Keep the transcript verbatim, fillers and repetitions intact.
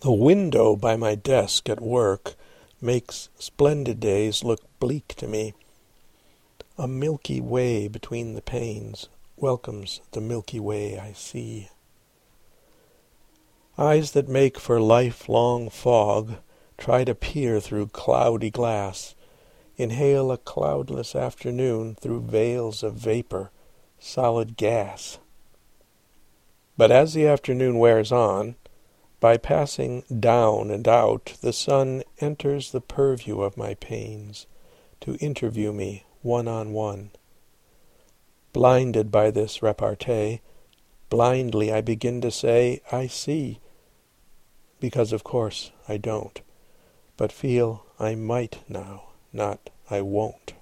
The window by my desk at work makes splendid days look bleak to me. A Milky Way between the panes welcomes the Milky Way I see. Eyes that make for lifelong fog try to peer through cloudy glass, inhale a cloudless afternoon through veils of vapor, solid gas. But as the afternoon wears on, by passing down and out, the sun enters the purview of my panes to interview me one-on-one. Blinded by this repartee, blindly I begin to say, I see, because of course I don't, but feel I might now, not I won't.